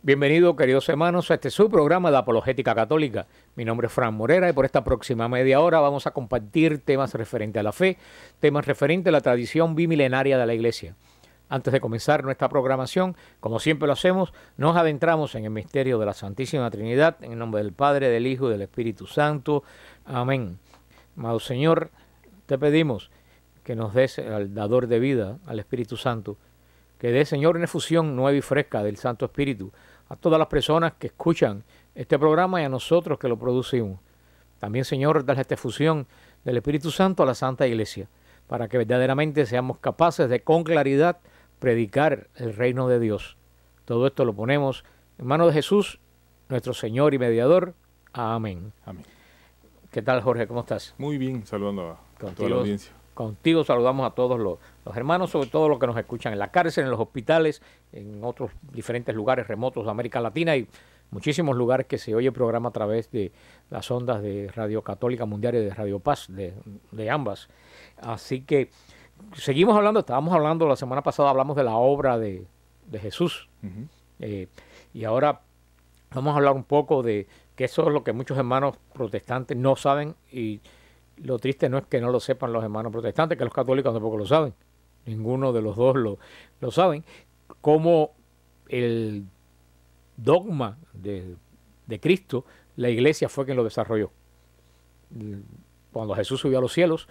Bienvenidos, queridos hermanos, a este su programa de Apologética Católica. Mi nombre es Fran Morera y por esta próxima media hora vamos a compartir temas referentes a la fe, temas referentes a la tradición bimilenaria de la Iglesia. Antes de comenzar nuestra programación, como siempre lo hacemos, nos adentramos en el misterio de la Santísima Trinidad, en el nombre del Padre, del Hijo y del Espíritu Santo. Amén. Amado Señor, te pedimos que nos des al dador de vida, al Espíritu Santo, que dé, Señor, una efusión nueva y fresca del Santo Espíritu a todas las personas que escuchan este programa y a nosotros que lo producimos. También, Señor, dale esta efusión del Espíritu Santo a la Santa Iglesia, para que verdaderamente seamos capaces de, con claridad, predicar el reino de Dios. Todo esto lo ponemos en manos de Jesús, nuestro Señor y Mediador. Amén. Amén. ¿Qué tal, Jorge? ¿Cómo estás? Muy bien, saludando a toda la audiencia. Contigo saludamos a todos los hermanos, sobre todo los que nos escuchan en la cárcel, en los hospitales, en otros diferentes lugares remotos de América Latina y muchísimos lugares que se oye el programa a través de las ondas de Radio Católica Mundial y de Radio Paz, de ambas. Así que seguimos hablando, estábamos hablando la semana pasada, hablamos de la obra de Jesús. Y ahora vamos a hablar un poco de que eso es lo que muchos hermanos protestantes no saben, y lo triste no es que no lo sepan los hermanos protestantes, que los católicos tampoco lo saben. Ninguno de los dos lo saben. Como el dogma de Cristo, la Iglesia fue quien lo desarrolló. Cuando Jesús subió a los cielos,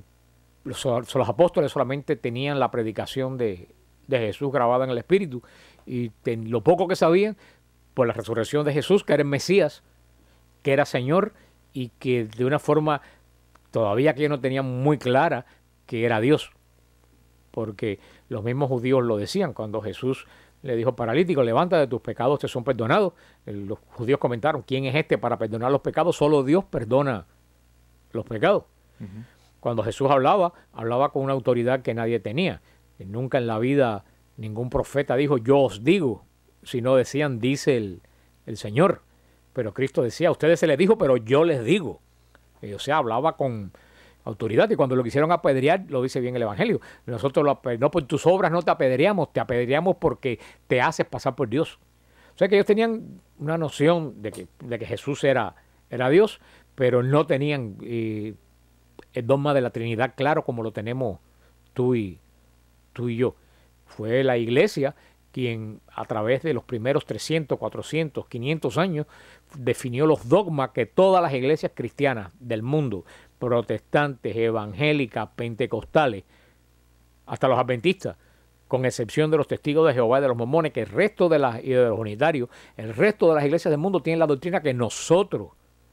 los apóstoles solamente tenían la predicación de Jesús grabada en el Espíritu, y lo poco que sabían, por la resurrección de Jesús, que era el Mesías, que era Señor, y que de una forma todavía que ellos no tenían muy clara que era Dios, porque los mismos judíos lo decían cuando Jesús le dijo: paralítico, levántate, de tus pecados te son perdonados. Los judíos comentaron: ¿quién es este para perdonar los pecados? Solo Dios perdona los pecados. Cuando Jesús hablaba con una autoridad que nadie tenía. Nunca en la vida ningún profeta dijo: yo os digo, sino decían: dice el Señor. Pero Cristo decía: a ustedes se les dijo, pero yo les digo. O sea, hablaba con autoridad, y cuando lo quisieron apedrear, lo dice bien el Evangelio: nosotros no por tus obras no te apedreamos porque te haces pasar por Dios. O sea que ellos tenían una noción de que Jesús era Dios, pero no tenían el dogma de la Trinidad claro como lo tenemos tú y yo. Fue la Iglesia quien a través de los primeros 300, 400, 500 años definió los dogmas que todas las iglesias cristianas del mundo, protestantes, evangélicas, pentecostales, hasta los adventistas, con excepción de los testigos de Jehová y de los mormones, que el resto y de los unitarios, el resto de las iglesias del mundo tienen la doctrina que nosotros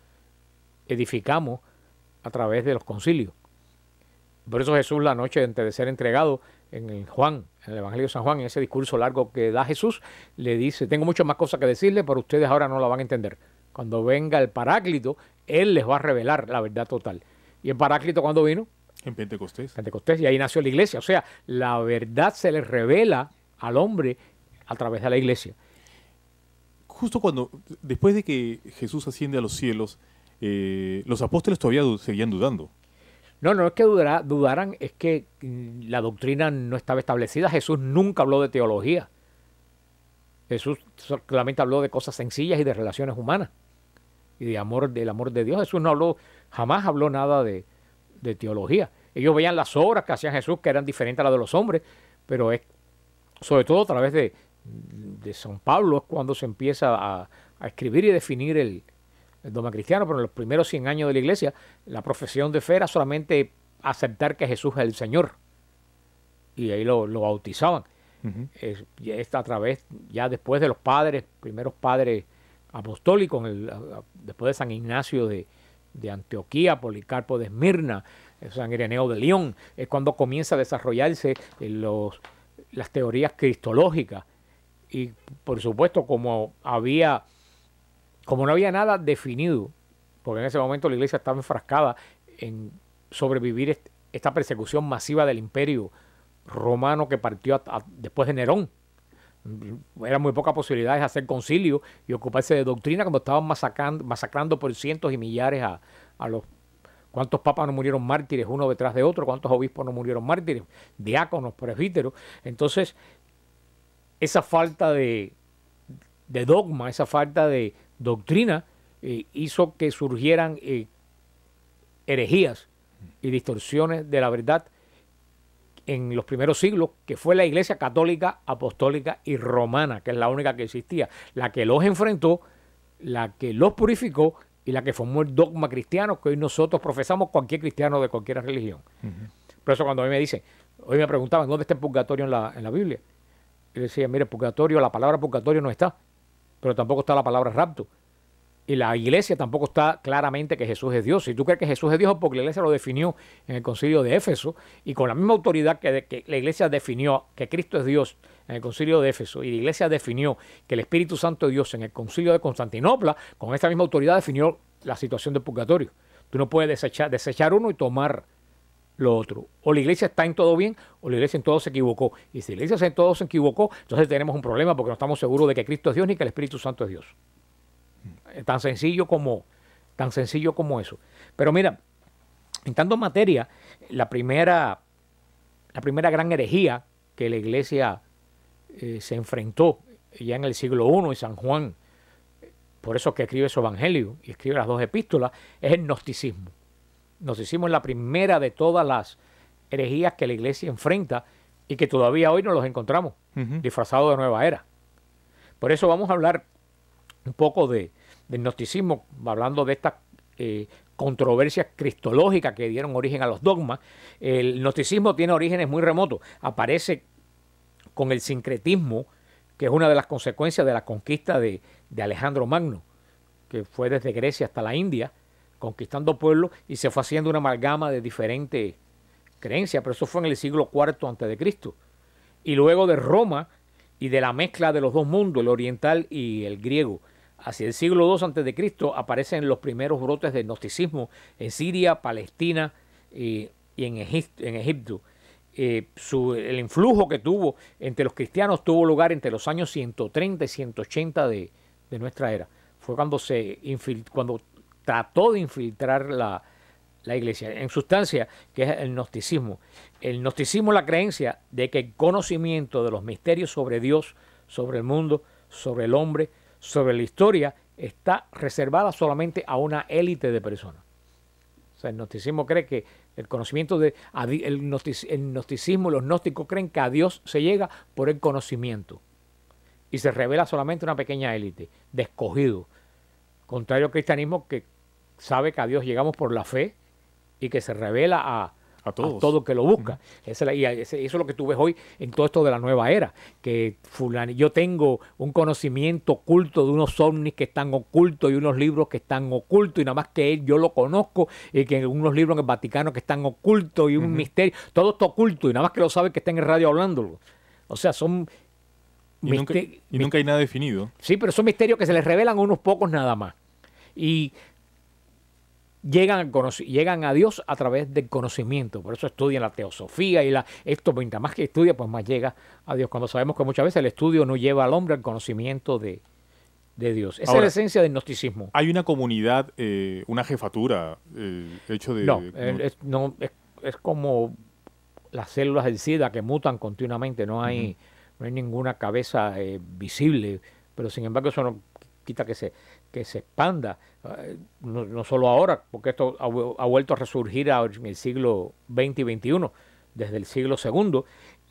edificamos a través de los concilios. Por eso Jesús, la noche antes de ser entregado, en el Evangelio de San Juan, en ese discurso largo que da Jesús, le dice: tengo muchas más cosas que decirle, pero ustedes ahora no la van a entender. Cuando venga el Paráclito, Él les va a revelar la verdad total. ¿Y el Paráclito cuándo vino? En Pentecostés. Y ahí nació la Iglesia. O sea, la verdad se le revela al hombre a través de la Iglesia. Justo después de que Jesús asciende a los cielos, los apóstoles todavía seguían dudando. No es que dudaran, es que la doctrina no estaba establecida. Jesús nunca habló de teología. Jesús solamente habló de cosas sencillas y de relaciones humanas y del amor de Dios. Jesús jamás habló nada de teología. Ellos veían las obras que hacía Jesús, que eran diferentes a las de los hombres, pero es sobre todo a través de San Pablo es cuando se empieza a escribir y definir el dogma cristiano. Pero en los primeros 100 años de la Iglesia, la profesión de fe era solamente aceptar que Jesús es el Señor, y ahí lo bautizaban. A través, ya después de los primeros padres apostólicos, después de San Ignacio de Antioquía, Policarpo de Esmirna, San Ireneo de León, es cuando comienza a desarrollarse las teorías cristológicas. Y por supuesto, como no había nada definido, porque en ese momento la Iglesia estaba enfrascada en sobrevivir esta persecución masiva del Imperio Romano que partió después de Nerón. Eran muy pocas posibilidades de hacer concilio y ocuparse de doctrina cuando estaban masacrando por cientos y millares a los... ¿Cuántos papas no murieron mártires uno detrás de otro? ¿Cuántos obispos no murieron mártires? Diáconos, presbíteros. Entonces, esa falta de de dogma, esa falta de doctrina, hizo que surgieran herejías y distorsiones de la verdad en los primeros siglos, que fue la Iglesia católica, apostólica y romana, que es la única que existía, la que los enfrentó, la que los purificó y la que formó el dogma cristiano que hoy nosotros profesamos, cualquier cristiano de cualquier religión. Por eso cuando a mí me dicen, hoy me preguntaban, ¿dónde está el purgatorio en la Biblia? Yo decía, mire, purgatorio, la palabra purgatorio no está, pero tampoco está la palabra rapto. Y la iglesia tampoco está claramente que Jesús es Dios. Si tú crees que Jesús es Dios, porque la iglesia lo definió en el concilio de Éfeso, y con la misma autoridad que la iglesia definió que Cristo es Dios en el concilio de Éfeso, y la iglesia definió que el Espíritu Santo es Dios en el concilio de Constantinopla, con esta misma autoridad definió la situación del purgatorio. Tú no puedes desechar uno y tomar lo otro. O la iglesia está en todo bien, o la iglesia en todo se equivocó. Y si la iglesia en todo se equivocó, entonces tenemos un problema porque no estamos seguros de que Cristo es Dios ni que el Espíritu Santo es Dios. Tan sencillo como eso. Pero mira, entrando en materia, la primera gran herejía que la iglesia se enfrentó ya en el siglo I, y San Juan, por eso que escribe su evangelio y escribe las 2 epístolas, es el gnosticismo. El gnosticismo es la primera de todas las herejías que la iglesia enfrenta y que todavía hoy nos los encontramos, disfrazados de nueva era. Por eso vamos a hablar un poco del gnosticismo, hablando de estas controversias cristológicas que dieron origen a los dogmas. El gnosticismo tiene orígenes muy remotos. Aparece con el sincretismo, que es una de las consecuencias de la conquista de Alejandro Magno, que fue desde Grecia hasta la India, conquistando pueblos, y se fue haciendo una amalgama de diferentes creencias, pero eso fue en el siglo IV a.C. Y luego de Roma y de la mezcla de los dos mundos, el oriental y el griego, hacia el siglo II a.C. aparecen los primeros brotes del gnosticismo en Siria, Palestina y en Egipto. El influjo que tuvo entre los cristianos tuvo lugar entre los años 130 y 180 de nuestra era. Fue cuando cuando trató de infiltrar la iglesia. En sustancia, que es el gnosticismo. El gnosticismo es la creencia de que el conocimiento de los misterios sobre Dios, sobre el mundo, sobre el hombre, sobre la historia, está reservada solamente a una élite de personas. O sea, el gnosticismo cree que el conocimiento el gnosticismo, los gnósticos creen que a Dios se llega por el conocimiento y se revela solamente una pequeña élite de escogidos. Contrario al cristianismo, que sabe que a Dios llegamos por la fe y que se revela a todo que lo busca. Eso es lo que tú ves hoy en todo esto de la nueva era, que yo tengo un conocimiento oculto de unos ovnis que están ocultos y unos libros que están ocultos, y nada más que yo lo conozco, y que unos libros en el Vaticano que están ocultos y un misterio, todo está oculto y nada más que lo sabe que está en el radio hablándolo. O sea, son nunca hay nada definido. Sí, pero son misterios que se les revelan a unos pocos nada más. Y llegan a Dios a través del conocimiento. Por eso estudian la teosofía y esto, mientras más que estudia, pues más llega a Dios. Cuando sabemos que muchas veces el estudio no lleva al hombre al conocimiento de Dios. Esa es la esencia del gnosticismo. ¿Hay una comunidad, una jefatura, hecho de...? No, es como las células del SIDA que mutan continuamente. No hay ninguna cabeza visible, pero sin embargo eso no quita que se expanda, no solo ahora, porque esto ha vuelto a resurgir en el siglo XX y XXI, desde el siglo II.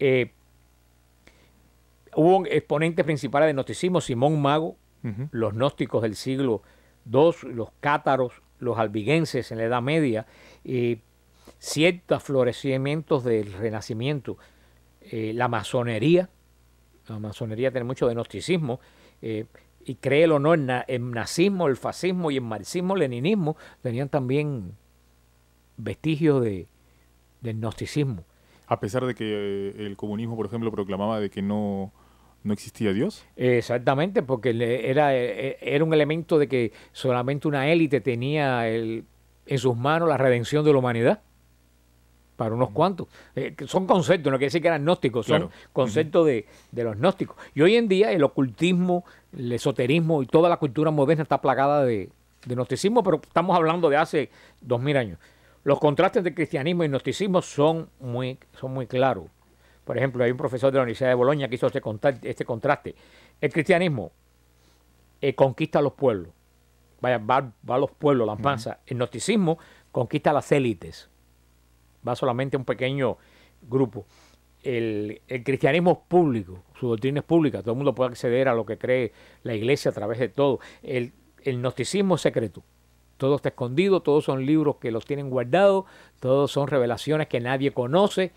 Hubo exponentes principales del gnosticismo, Simón Mago, los gnósticos del siglo II, los cátaros, los albigenses en la Edad Media, ciertos florecimientos del Renacimiento, la masonería tiene mucho de gnosticismo, y créelo o no, el nazismo, el fascismo y el marxismo-leninismo tenían también vestigios del gnosticismo. A pesar de que el comunismo, por ejemplo, proclamaba de que no existía Dios. Exactamente, porque era un elemento de que solamente una élite tenía en sus manos la redención de la humanidad. Para unos cuantos. Son conceptos, no quiere decir que eran gnósticos, son conceptos de los gnósticos. Y hoy en día el ocultismo, el esoterismo y toda la cultura moderna está plagada de gnosticismo, pero estamos hablando de hace 2000 años. Los contrastes entre cristianismo y gnosticismo son muy claros. Por ejemplo, hay un profesor de la Universidad de Bolonia que hizo este contraste. El cristianismo conquista a los pueblos. Va a los pueblos, las masas. El gnosticismo conquista a las élites. Va solamente a un pequeño grupo. El cristianismo es público, su doctrina es pública, todo el mundo puede acceder a lo que cree la iglesia a través de todo. El gnosticismo es secreto, todo está escondido, todos son libros que los tienen guardados, todos son revelaciones que nadie conoce.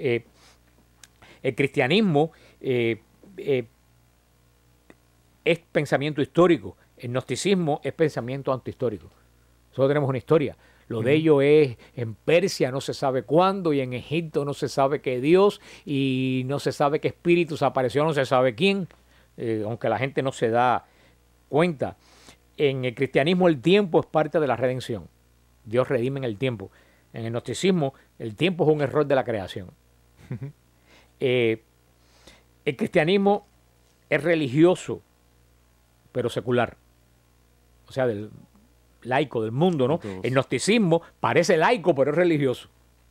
El cristianismo es pensamiento histórico, el gnosticismo es pensamiento antihistórico. Nosotros tenemos una historia. Lo de ellos es en Persia no se sabe cuándo y en Egipto no se sabe qué Dios y no se sabe qué espíritus apareció, no se sabe quién, aunque la gente no se da cuenta. En el cristianismo el tiempo es parte de la redención. Dios redime en el tiempo. En el gnosticismo el tiempo es un error de la creación. El cristianismo es religioso, pero secular. O sea, del laico del mundo, ¿no? El gnosticismo parece laico, pero es religioso.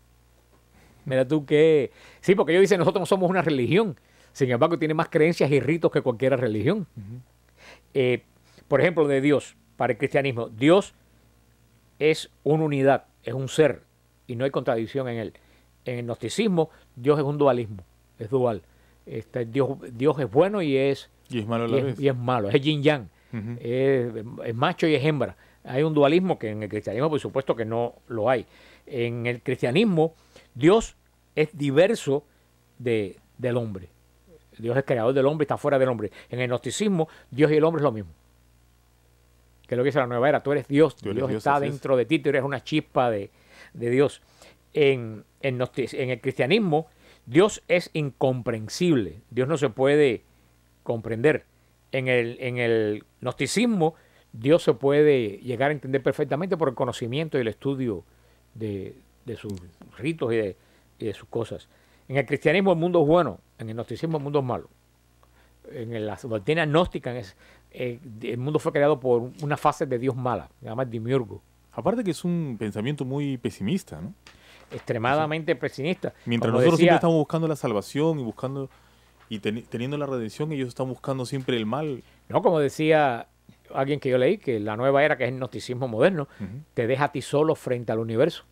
Mira tú que... Sí, porque ellos dicen, nosotros no somos una religión. Sin embargo, tiene más creencias y ritos que cualquier religión. Por ejemplo, de Dios, para el cristianismo, Dios es una unidad, es un ser, y no hay contradicción en él. En el gnosticismo, Dios es un dualismo, es dual. Dios es bueno y es malo a la vez. Y es malo, es yin-yang, es macho y es hembra. Hay un dualismo que en el cristianismo, por supuesto, que no lo hay. En el cristianismo, Dios es diverso del hombre. Dios es creador del hombre y está fuera del hombre. En el gnosticismo, Dios y el hombre es lo mismo. Que es lo que dice la nueva era. Tú eres Dios, Dios está dentro de ti, tú eres una chispa de Dios. En el cristianismo, Dios es incomprensible. Dios no se puede comprender. En el gnosticismo, Dios se puede llegar a entender perfectamente por el conocimiento y el estudio de sus ritos y de sus cosas. En el cristianismo el mundo es bueno, en el gnosticismo el mundo es malo. En la doctrina gnóstica el mundo fue creado por una fase de Dios mala, se llama el demiurgo. Aparte que es un pensamiento muy pesimista, ¿no? Extremadamente pesimista. Mientras nosotros siempre estamos buscando la salvación y buscando teniendo la redención, ellos están buscando siempre el mal. No, como decía alguien que yo leí, que la nueva era, que es el gnosticismo moderno, te deja a ti solo frente al universo.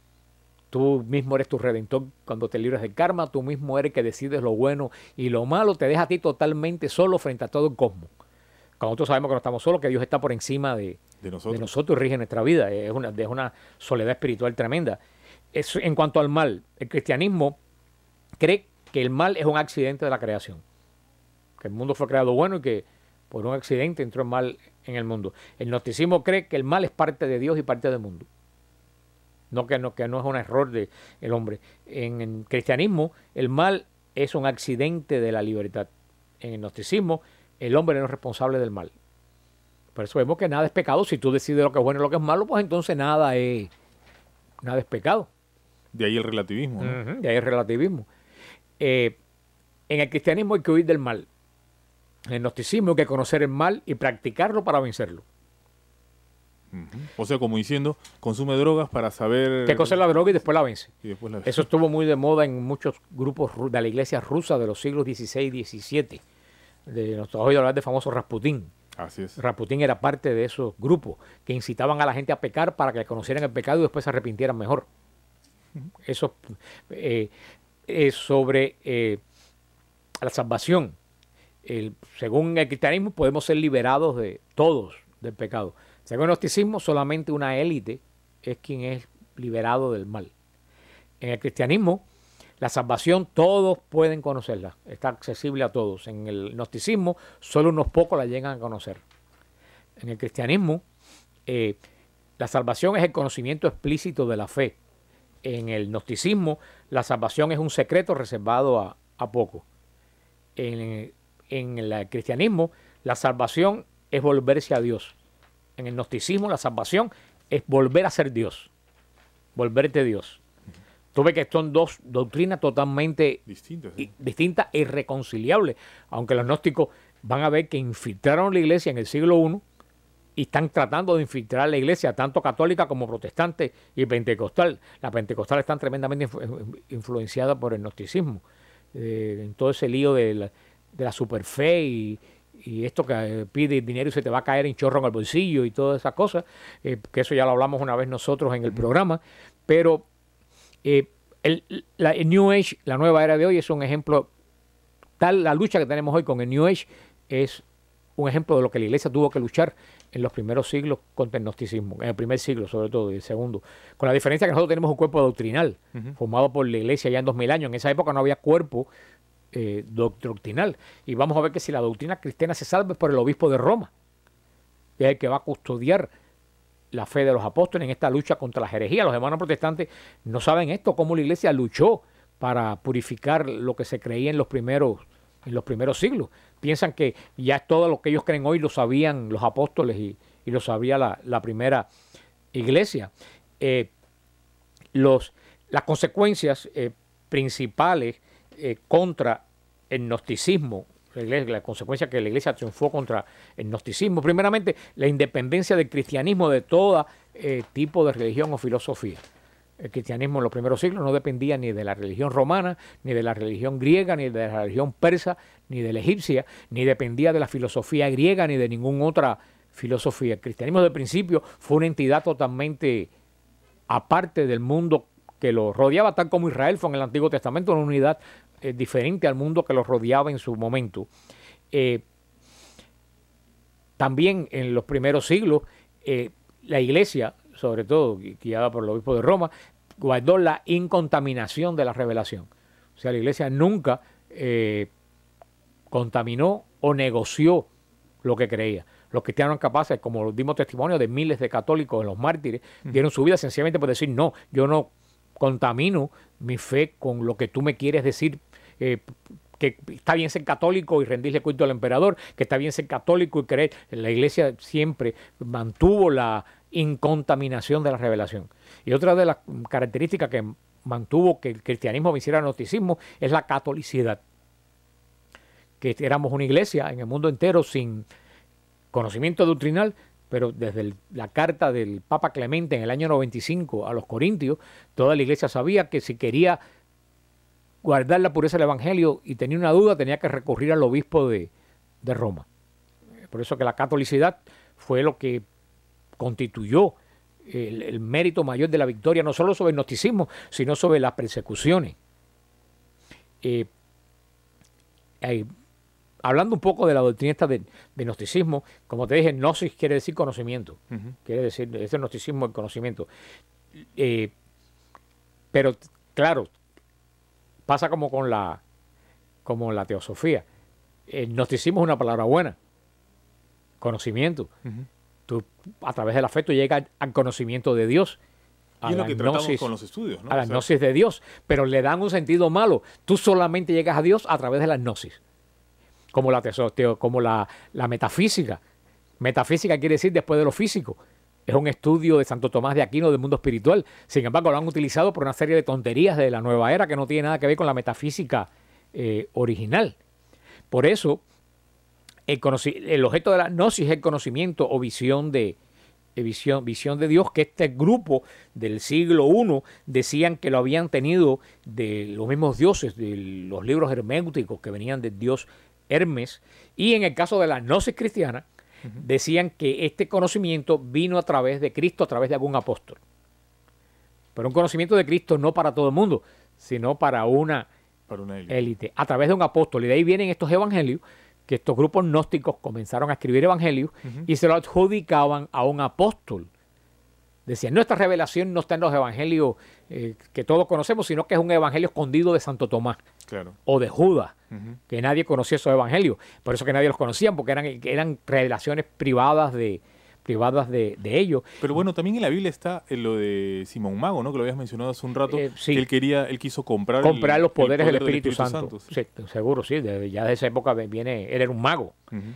Tú mismo eres tu redentor cuando te libras del karma, tú mismo eres el que decides lo bueno y lo malo, te deja a ti totalmente solo frente a todo el cosmos. Cuando nosotros sabemos que no estamos solos, que Dios está por encima de nosotros y rige nuestra vida, es una soledad espiritual tremenda. En cuanto al mal, el cristianismo cree que el mal es un accidente de la creación, que el mundo fue creado bueno y que por un accidente entró el mal en el mundo. El gnosticismo cree que el mal es parte de Dios y parte del mundo. No que no es un error del hombre. En el cristianismo, el mal es un accidente de la libertad. En el gnosticismo, el hombre no es responsable del mal. Por eso vemos que nada es pecado. Si tú decides lo que es bueno y lo que es malo, pues entonces nada es pecado. De ahí el relativismo, ¿no? De ahí el relativismo. En el cristianismo hay que huir del mal. En el gnosticismo hay que conocer el mal y practicarlo para vencerlo. O sea, como diciendo, consume drogas para saber... Que cosa es la droga y después la vence. Después Eso estuvo muy de moda en muchos grupos de la iglesia rusa de los siglos XVI y XVII. Nos has oído hablar del famoso Rasputín. Así es. Rasputín era parte de esos grupos que incitaban a la gente a pecar para que conocieran el pecado y después se arrepintieran mejor. Eso sobre la salvación. Según el cristianismo podemos ser liberados de todos del pecado. Según el gnosticismo, solamente una élite es quien es liberado del mal. En el cristianismo, la salvación todos pueden conocerla, está accesible a todos. En el gnosticismo, solo unos pocos la llegan a conocer. En el cristianismo, la salvación es el conocimiento explícito de la fe. En el gnosticismo, la salvación es un secreto reservado a pocos. En el cristianismo, la salvación es volverse a Dios. En el gnosticismo, la salvación es volver a ser Dios, volverte Dios. Tú ves que son dos doctrinas totalmente distintas e irreconciliables, aunque los gnósticos van a ver que infiltraron la iglesia en el siglo I y están tratando de infiltrar la iglesia, tanto católica como protestante y pentecostal. La pentecostal está tremendamente influenciada por el gnosticismo, en todo ese lío de la superfe y y esto que pide dinero y se te va a caer en chorro en el bolsillo y todas esas cosas, que eso ya lo hablamos una vez nosotros en el programa, pero el New Age, la nueva era de hoy, es un ejemplo, la lucha que tenemos hoy con el New Age es un ejemplo de lo que la iglesia tuvo que luchar en los primeros siglos contra el gnosticismo, en el primer siglo sobre todo y el segundo, con la diferencia que nosotros tenemos un cuerpo doctrinal formado por la iglesia ya en 2000 años. En esa época no había cuerpo doctrinal, y vamos a ver que si la doctrina cristiana se salva es por el obispo de Roma, que es el que va a custodiar la fe de los apóstoles en esta lucha contra las herejías. Los hermanos protestantes no saben esto, cómo la iglesia luchó para purificar lo que se creía en los primeros siglos. Piensan que ya es todo lo que ellos creen hoy lo sabían los apóstoles y lo sabía la primera iglesia. Las consecuencias principales contra el gnosticismo, la consecuencia que la iglesia triunfó contra el gnosticismo, primeramente la independencia del cristianismo de todo tipo de religión o filosofía. El cristianismo en los primeros siglos no dependía ni de la religión romana, ni de la religión griega, ni de la religión persa, ni de la egipcia, ni dependía de la filosofía griega, ni de ninguna otra filosofía. El cristianismo de principio fue una entidad totalmente aparte del mundo que lo rodeaba, tal como Israel fue en el Antiguo Testamento, una unidad diferente al mundo que lo rodeaba en su momento. También en los primeros siglos, la iglesia, sobre todo guiada por el obispo de Roma, guardó la incontaminación de la revelación. O sea, la iglesia nunca contaminó o negoció lo que creía. Los cristianos eran capaces, como dimos testimonio de miles de católicos, de los mártires, dieron su vida sencillamente por decir, no, yo no contamino mi fe con lo que tú me quieres decir, que está bien ser católico y rendirle culto al emperador, que está bien ser católico y creer. La iglesia siempre mantuvo la incontaminación de la revelación. Y otra de las características que mantuvo que el cristianismo venciera al gnosticismo es la catolicidad. Que éramos una iglesia en el mundo entero sin conocimiento doctrinal, pero desde la carta del Papa Clemente en el año 95 a los Corintios, toda la iglesia sabía que si quería guardar la pureza del evangelio y tenía una duda, tenía que recurrir al obispo de Roma. Por eso que la catolicidad fue lo que constituyó el mérito mayor de la victoria, no solo sobre el gnosticismo, sino sobre las persecuciones. Hablando un poco de la doctrina esta de gnosticismo, como te dije, gnosis quiere decir conocimiento, quiere decir, ese gnosticismo el conocimiento. Pero, claro, pasa como con la teosofía. El gnosticismo es una palabra buena, conocimiento. Tú, a través de la fe, tú llegas al conocimiento de Dios. Y es lo que tratamos con los estudios, ¿no? A la gnosis de Dios, pero le dan un sentido malo. Tú solamente llegas a Dios a través de la gnosis. Como la metafísica. Metafísica quiere decir después de lo físico. Es un estudio de Santo Tomás de Aquino del mundo espiritual. Sin embargo, lo han utilizado por una serie de tonterías de la nueva era que no tiene nada que ver con la metafísica original. Por eso, el objeto de la gnosis es el conocimiento o visión de Dios, que este grupo del siglo I decían que lo habían tenido de los mismos dioses, de los libros herméuticos que venían del dios Hermes, y en el caso de la gnosis cristiana, decían que este conocimiento vino a través de Cristo, a través de algún apóstol. Pero un conocimiento de Cristo no para todo el mundo, sino para una élite, a través de un apóstol. Y de ahí vienen estos evangelios, que estos grupos gnósticos comenzaron a escribir evangelios y se lo adjudicaban a un apóstol. Decían, nuestra revelación no está en los evangelios que todos conocemos, sino que es un evangelio escondido de Santo Tomás o de Judas, que nadie conocía esos evangelios. Por eso que nadie los conocía, porque eran revelaciones privadas de ellos. Pero bueno, también en la Biblia está lo de Simón Mago, ¿no? Que lo habías mencionado hace un rato, sí. Que él quiso comprar los poderes del Espíritu Santo. ¿Sí? Sí, seguro, sí. Ya de esa época él era un mago.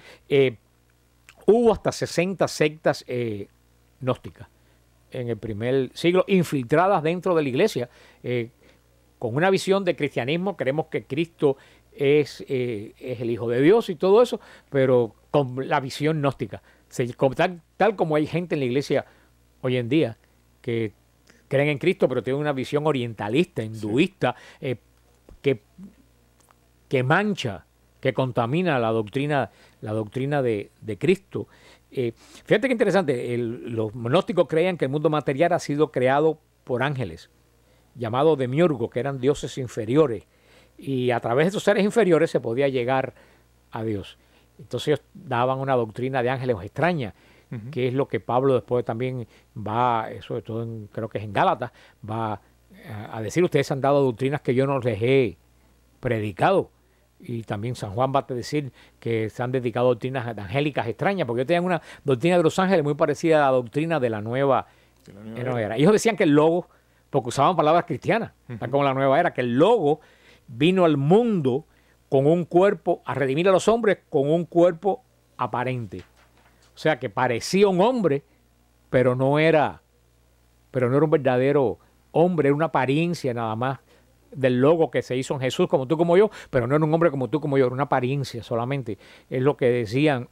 Hubo hasta 60 sectas gnósticas en el primer siglo, infiltradas dentro de la iglesia, con una visión de cristianismo. Creemos que Cristo es el Hijo de Dios y todo eso, pero con la visión gnóstica. Tal como hay gente en la iglesia hoy en día que creen en Cristo, pero tienen una visión orientalista, hinduista, que mancha, que contamina la doctrina la doctrina de Cristo. Fíjate qué interesante, los gnósticos creían que el mundo material ha sido creado por ángeles, llamados demiurgos, que eran dioses inferiores, y a través de esos seres inferiores se podía llegar a Dios. Entonces ellos daban una doctrina de ángeles extraña, que es lo que Pablo después también va, sobre todo creo que es en Gálatas, va a decir: ustedes han dado doctrinas que yo no les he predicado. Y también San Juan va a decir que se han dedicado a doctrinas angélicas extrañas, porque ellos tenían una doctrina de los ángeles muy parecida a la doctrina de la nueva era. Ellos decían que el Logos, porque usaban palabras cristianas, como la nueva era, que el Logos vino al mundo con un cuerpo, a redimir a los hombres con un cuerpo aparente. O sea, que parecía un hombre, pero no era un verdadero hombre, era una apariencia nada más del Logo que se hizo en Jesús, como tú, como yo, pero no era un hombre como tú, como yo, era una apariencia solamente. Es lo que decían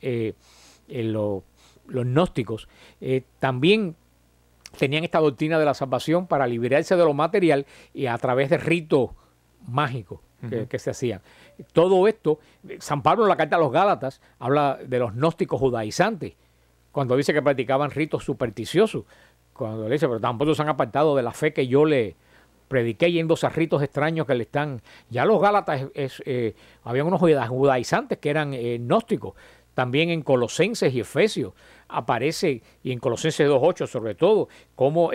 los gnósticos. También tenían esta doctrina de la salvación para liberarse de lo material y a través de ritos mágicos que se hacían. Todo esto, San Pablo en la carta a los Gálatas habla de los gnósticos judaizantes, cuando dice que practicaban ritos supersticiosos, cuando le dice: pero tampoco se han apartado de la fe que yo le prediqué, yéndose a ritos extraños que le están... Ya los Gálatas, habían unos judaizantes que eran gnósticos. También en Colosenses y Efesios aparece, y en Colosenses 2.8 sobre todo, cómo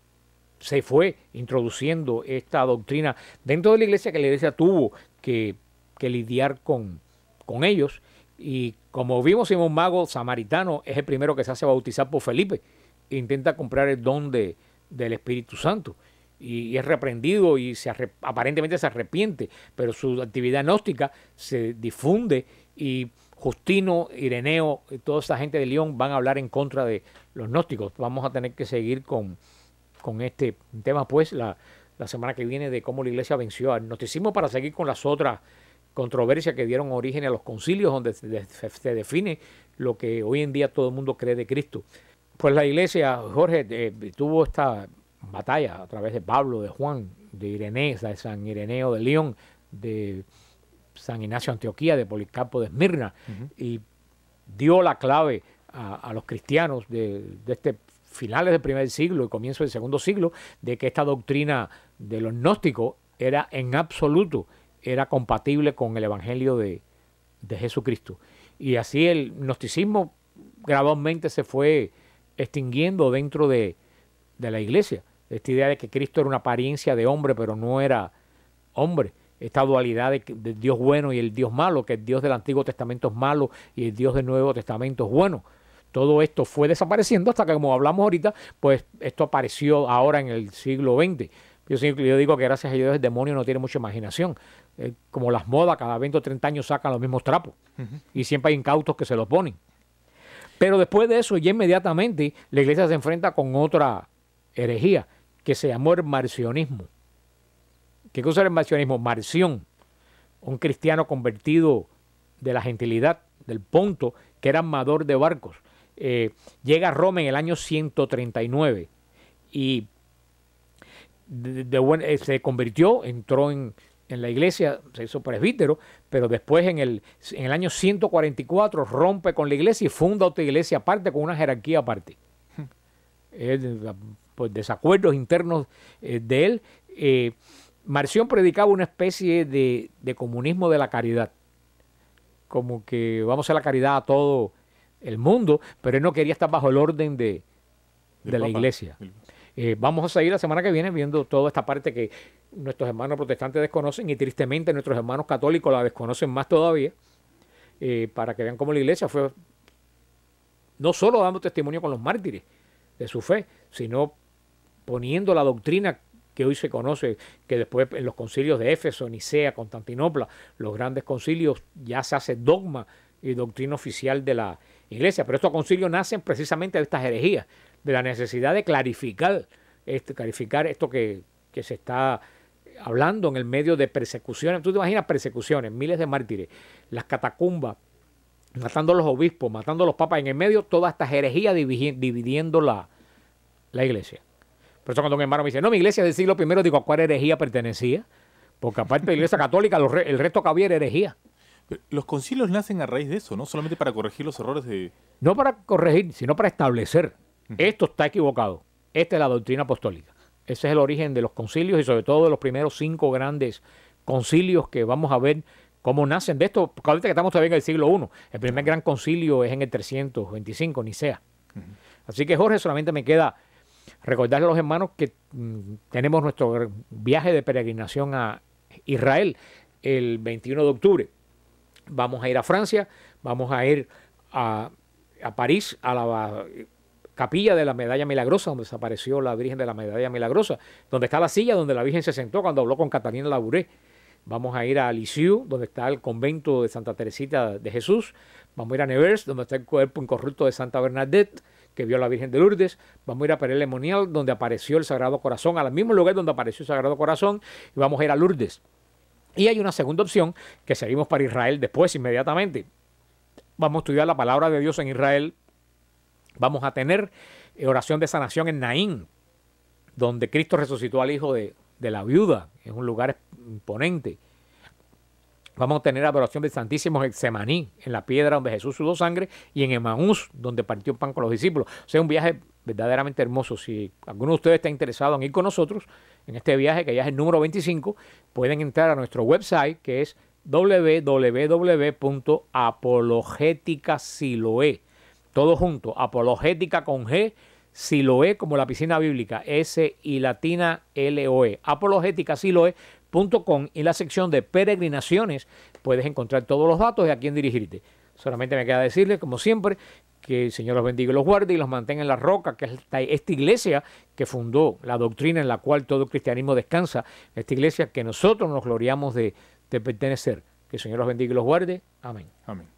se fue introduciendo esta doctrina dentro de la iglesia, que la iglesia tuvo que lidiar con ellos. Y como vimos, Simón Mago Samaritano es el primero que se hace bautizar por Felipe, e intenta comprar el don del Espíritu Santo, y es reprendido y aparentemente se arrepiente, pero su actividad gnóstica se difunde, y Justino, Ireneo y toda esa gente de León van a hablar en contra de los gnósticos. Vamos a tener que seguir con este tema, pues, la semana que viene, de cómo la iglesia venció al gnosticismo, para seguir con las otras controversias que dieron origen a los concilios, donde se define lo que hoy en día todo el mundo cree de Cristo. Pues la iglesia, Jorge, tuvo esta batalla a través de Pablo, de Juan, de Ireneo, de San Ireneo de León, de San Ignacio de Antioquía, de Policarpo de Esmirna, y dio la clave a los cristianos de este finales del primer siglo y comienzo del segundo siglo, de que esta doctrina de los gnósticos era en absoluto compatible con el evangelio de Jesucristo. Y así el gnosticismo gradualmente se fue extinguiendo dentro de la iglesia. Esta idea de que Cristo era una apariencia de hombre, pero no era hombre. Esta dualidad de Dios bueno y el Dios malo, que el Dios del Antiguo Testamento es malo y el Dios del Nuevo Testamento es bueno. Todo esto fue desapareciendo hasta que, como hablamos ahorita, pues esto apareció ahora en el siglo XX. Yo digo que gracias a Dios el demonio no tiene mucha imaginación. Como las modas, cada 20 o 30 años sacan los mismos trapos. Y siempre hay incautos que se lo ponen. Pero después de eso, ya inmediatamente, la iglesia se enfrenta con otra herejía, que se llamó el marcionismo. ¿Qué cosa era el marcionismo? Marción, un cristiano convertido de la gentilidad del Ponto, que era armador de barcos. Llega a Roma en el año 139 y se convirtió, entró en la iglesia, se hizo presbítero, pero después en el año 144 rompe con la iglesia y funda otra iglesia aparte, con una jerarquía aparte. Pues desacuerdos internos de él. Marción predicaba una especie de comunismo de la caridad, como que vamos a hacer la caridad a todo el mundo, pero él no quería estar bajo el orden de la iglesia. Vamos a seguir la semana que viene viendo toda esta parte que nuestros hermanos protestantes desconocen, y tristemente nuestros hermanos católicos la desconocen más todavía, para que vean cómo la iglesia fue no solo dando testimonio con los mártires de su fe, sino poniendo la doctrina que hoy se conoce, que después en los concilios de Éfeso, Nicea, Constantinopla, los grandes concilios, ya se hace dogma y doctrina oficial de la iglesia. Pero estos concilios nacen precisamente de estas herejías, de la necesidad de clarificar esto que se está hablando en el medio de persecuciones. Tú te imaginas persecuciones, miles de mártires, las catacumbas, matando a los obispos, matando a los papas, en el medio todas estas herejías dividiendo la iglesia. Por eso cuando un hermano me dice, no, mi iglesia es del siglo I, digo, ¿a cuál herejía pertenecía? Porque aparte de la iglesia católica, el resto que había era herejía. Pero los concilios nacen a raíz de eso, ¿no? Solamente para corregir los errores de... No para corregir, sino para establecer. Esto está equivocado. Esta es la doctrina apostólica. Ese es el origen de los concilios y sobre todo de los primeros 5 grandes concilios que vamos a ver cómo nacen de esto. Porque ahorita que estamos todavía en el siglo I. El primer gran concilio es en el 325, Nicea. Así que, Jorge, solamente me queda recordarle a los hermanos que tenemos nuestro viaje de peregrinación a Israel el 21 de octubre. Vamos a ir a Francia, vamos a ir a París, a la capilla de la Medalla Milagrosa, donde desapareció la Virgen de la Medalla Milagrosa, donde está la silla donde la Virgen se sentó cuando habló con Catalina Labouré. Vamos a ir a Lisieux, donde está el convento de Santa Teresita de Jesús. Vamos a ir a Nevers, donde está el cuerpo incorrupto de Santa Bernadette, que vio a la Virgen de Lourdes. Vamos a ir a Paray-le-Monial, donde apareció el Sagrado Corazón, al mismo lugar donde apareció el Sagrado Corazón, y vamos a ir a Lourdes. Y hay una segunda opción, que seguimos para Israel después, inmediatamente. Vamos a estudiar la palabra de Dios en Israel. Vamos a tener oración de sanación en Naín, donde Cristo resucitó al hijo de la viuda. Es un lugar imponente. Vamos a tener adoración del Santísimo en Getsemaní, en la piedra donde Jesús sudó sangre, y en Emaús, donde partió pan con los discípulos. O sea, un viaje verdaderamente hermoso. Si alguno de ustedes está interesado en ir con nosotros en este viaje, que ya es el número 25, pueden entrar a nuestro website, que es www.apologéticasiloe. Todo junto, apologética con G, Siloé como la piscina bíblica, S y latina L-O-E. apologéticasiloe.com, y en la sección de peregrinaciones puedes encontrar todos los datos y a quién dirigirte. Solamente me queda decirles, como siempre, que el Señor los bendiga y los guarde y los mantenga en la roca, que es esta iglesia que fundó la doctrina en la cual todo el cristianismo descansa, esta iglesia que nosotros nos gloriamos de pertenecer. Que el Señor los bendiga y los guarde. Amén. Amén.